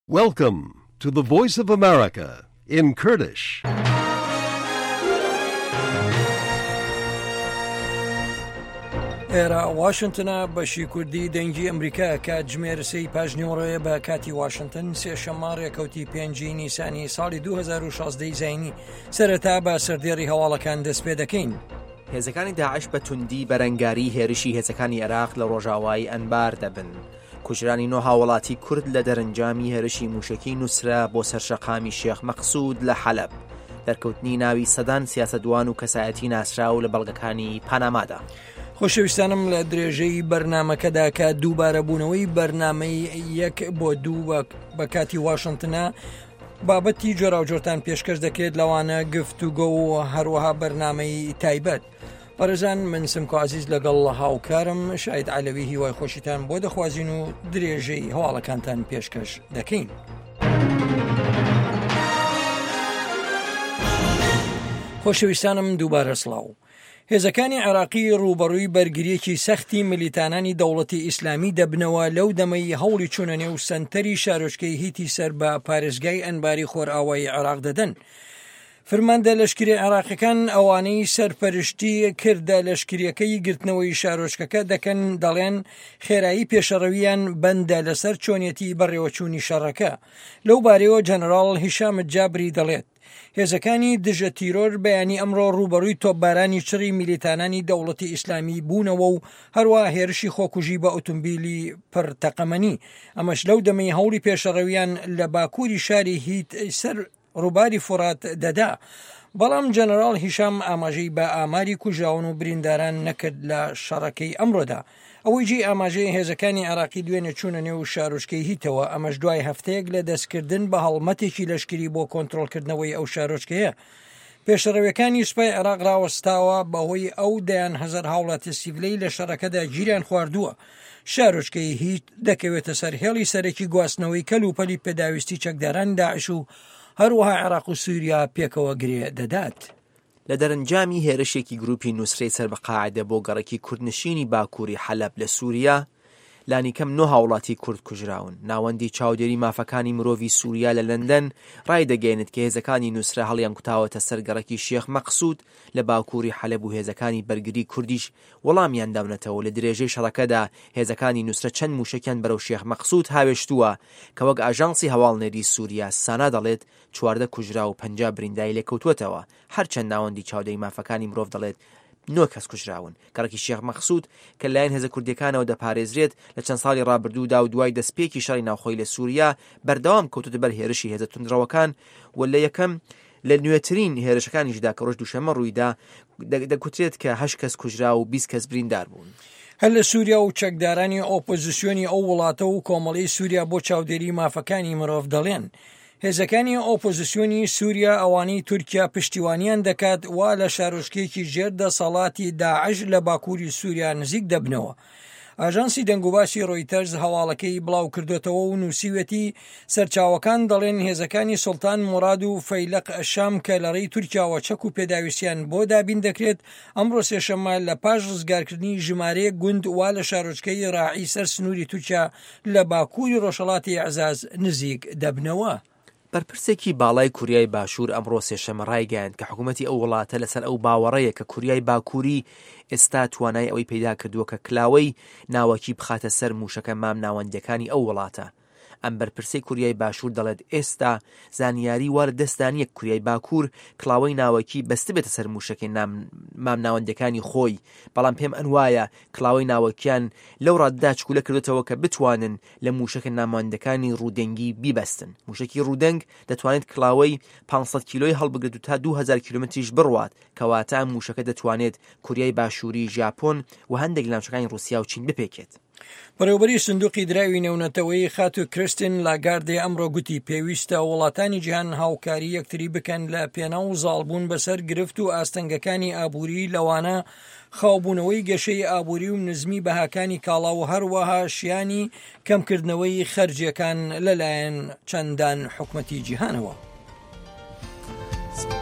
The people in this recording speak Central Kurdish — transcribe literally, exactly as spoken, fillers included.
Welcome to the Voice of America in Kurdish. ئێرە واشنگتنە بەشی کوردی دەنگی ئەمریکا کاتژمێر سەی پاژنیوەڕۆیە بە کاتی واشنگتن سێشەممە ڕێکەوتی پێنجی نیسانی ساڵی دوو هەزار و شازدە زینی سەرەتا بە سەردێڕی هەواڵەکان دەست پێ دەکەین. هێزەکانی داعش بە توندی بەرەنگاری هێرشی هێزەکانی عێراق لە ڕۆژاوای ئەنبار دەبن. کوژرانی نۆ هاوڵاتی کورد لە دەرەنجامی هێرشی موشکی نووسرا بۆ سەرشەقامی شێخ مەقسوود لە حەلەب. دەرکەوتنی ناوی سەدان سیاسەتوان و کەسایەتی ناسراو لە بەڵگەکانی پانامادا. خۆشەویستانم لە درێژەی بەرنمەکەدا کە دووبارەبوونەوەی بەرنامەی یەک بۆ دوو بە کاتی واشنگتنە بابەتی جۆراوجۆرتان پێشکەش دەکرێت لەوانە گفتوگۆ و هەروەها بەرنامەی تایبەت. بەڕێزان من سمکۆ عزیز لەگەڵ هاوکارم شاید عەلەوی هیوای خۆشیتان بۆ دەخوازین و درێژەی هەواڵەکانتان پێشکەش دەکەین. خۆشەویستانم دووبارە سڵاو. هێزەکانی عێراقی ڕوبەڕووی بەرگریەکی سەختی ملیتانانی دەوڵەتی ئیسلامی دەبنەوە لەو دەمەی هەوڵی چوونە نێو سەنتەری شارۆچکەی هیتی سەر بە پارێزگای ئەنباری خۆرئاوای عێراق دەدەن. فرماندە لەشکری عێراقیەکان ئەوانەی سەرپەرشتی کردە لەشکریەکەی گرتنەوەی شارۆچکەکە دەکەن دەڵێن خێرایی پێشەڕەویان بەندە لەسەر چۆنیەتی بەڕێوەچوونی شەڕەکە. لەو بارەوە جەنەڕاڵ هیشام جابری دەڵێت هێزەکانی دژە تیرۆر بەیانی ئەمڕۆ ڕوبەڕووی تۆپبارانی چڕی میلیتانانی دەوڵەتی ئیسلامی بوونەوە و هەروە هێرشی خۆکوژی بە ئۆتۆمبیلی پڕتەقەمەنی. ئەمەش لەو دەمەی هەوڵی پێشەڕەویان لە باکووری شاری هیت سەر ڕووباری فورات دەدا. بەڵام جەنەڕاڵ هیشام ئاماژەی بە ئاماری کوژاون و برینداران نەکرد لە شەڕەکەی ئەمڕۆدا. ئەوەی جێ ئاماژەی هێزەکانی عێراقی دوێنێ چوونە نێو شارۆچکەی هیتەوە. ئەمەش دوای هەفتەیەک لە دەستکردن بە هەڵمەتێکی لەشکری بۆ کۆنتڕۆڵکردنەوەی ئەو شارۆچکەیە. پێشەڕەویەکانی سوپای عێراق ڕاوەستاوە بەهۆی ئەو دەیان هەزار هاوڵاتی سیڤیلەی لە شەڕەکەدا گیریان خواردووە. شارۆچکەی هیت دەکەوێتە سەر هێڵی سەرەکی گواستنەوەی کەلوپەلی پێداویستی چەکداران داعش و هەروەها عێراق و سووریا پێکەوە گرێ دەدات. لە دەرەنجامی هێرشێکی گروپی نووسرەی سەر بە قاعدە بۆ گەڕێکی کوردنشینی باکووری حەلەب لە سووریا لانیکەم نۆ هاوڵاتی کورد کوژراون. ناوەندی چاودێری مافەکانی مرۆڤی سووریا لە لەندەن ڕای دەگەێنێت کە هێزەکانی نووسرا هەڵیان کوتاوەتە سەرگەڕێکی شێخ مەقسوود لە باکووری حەلەب و هێزەکانی بەرگری کوردیش وەڵامیان داونەتەوە. لە درێژەی شەڕەکەدا هێزەکانی نووسرە چەند موشەکیان بەرەو شێخ مەقسوود هاوێشتووە کە وەک ئاژانسی هەواڵنێری سووریا سانا دەڵێت چواردە کوژرا و پەنجا بریندای لێکەوتووەتەوە. هەرچەند ناوەندی چاودێری مافەکانی مرۆڤ دەڵێت نۆ کەس کوژراون. کەڕێکی شێخ مەقسوود کە لایەن هێزە کوردیەکانەوە دەپارێزرێت لە چەند ساڵی ڕابردوودا و دوای دەستپێکی شەڕی ناوخۆی لە سووریا بەردەوام کەوتوتە بەر هێرشی هێزە توندڕەوەکان و لە یەکەم لە نوێترین هێرشەکانیشدا کە ڕۆژ دووشەممە ڕوویدا دەگوترێت کە هەشت کەس کوژرا و بیست کەس بریندار بوون. هەر لە سووریا و چەکدارانی ئۆپۆزیسیۆنی ئەو وڵاتە و کۆمەڵی سووریا بۆ چاودێری مافەکانی مرۆڤ دەڵێن هێزەکانی ئۆپۆزیسیۆنی سووریا ئەوانەی تورکیا پشتیوانیان دەکات وا لە شارۆچکەیەکی ژێردەسەڵاتی داعش لە باکووری سووریا نزیک دەبنەوە. ئاژانسی دەنگوباسی ڕۆیتەرز هەواڵەکەی بڵاو کردوێتەوە و نووسیوێتی سەرچاوەکان دەڵێن هێزەکانی سوڵتان موراد و فەیلق ئەشام کە لەڕێی تورکیاوە چەک و پێداویستیان بۆ دابین دەکرێت ئەمڕۆ سێشەممە لە پاش ڕزگارکردنی ژمارەیە گوند وا لە شارۆچکەی ڕاعی سەر سنووری تورکیا لە باکووری ڕۆژهەڵاتی عەزاز نزیک دەبنەوە. بەرپرسێکی باڵای کوریای باشوور ئەمڕۆ سێشەممە ڕایگەیاند کە حکوومەتی ئەو وڵاتە لەسەر ئەو باوەڕەیە کە کوریای باکووری ئێستا توانای ئەوەی پەیدا کردووە کە کلاوەی ناوەکی بخاتە سەر موشەکە مام ناوەندەکانی ئەو وڵاتە. ئەم بەرپرسەی کوریای باشوور دەڵێت ئێستا زانیاری وارە دەستانیە کوریای باکوور کلاوەی ناوەکی بەستە بێتە سەر موشەکەی مام ناوەندەکانی خۆی. بەڵام پێم ئەنوایە کلاوەی ناوەکیان لەو ڕاددا چکولە کردوێتەوە کە بتوانن لە موشەکە ناماوەندەکانی ڕوودەنگی بیبەستن. موشکی ڕوودەنگ دەتوانێت کلاوەی پانسەد کیلۆی هەڵبگرێت و تا دوو هەزار کیلۆمەتریش بڕوات کەواتە ئەم موشەکە دەتوانێت کوریای باشووری، ژاپۆن و هەندێک لاشەکانی رووسیا و چین بپێکێت. بەڕێوەبەری سندوقی دراوی نێونەتەوەی خاتو کریستین لاگاردێ ئەمڕۆ گوتی پێویستە وڵاتانی جیهان هاوکاری یەکتری بکەن لە پێناو و زاڵبوون بەسەر گرفت و ئاستەنگەکانی ئابووری لەوانە خاوبوونەوەی گەشەی ئابووری و نزمی بەهاکانی کاڵا و هەروەها شیانی کەمکردنەوەی خەرجیەکان لەلایەن چەندان حکومەتی جیهانەوە.